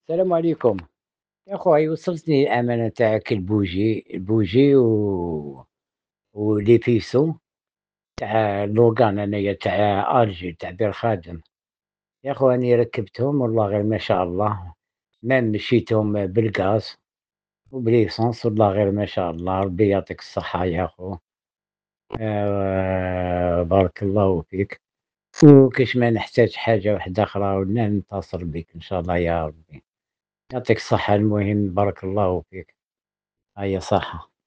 السلام عليكم. يا خويا وصلتني الأمانة تاعك البوجي ولي بيسو تاع لوغان أنايا تاع ألجي تاع بير خادم. يا خو راني ركبتهم والله غير ما شاء الله، مام مشيتهم بالغاز وبليسونس والله غير ما شاء الله، ربي يعطيك الصحة يا خو. بارك الله فيك. وكاش ما نحتاج حاجة واحدة أخرى ولا نتصل بك إن شاء الله يا ربي. يعطيك الصحة المهم بارك الله فيك. أيا صحة.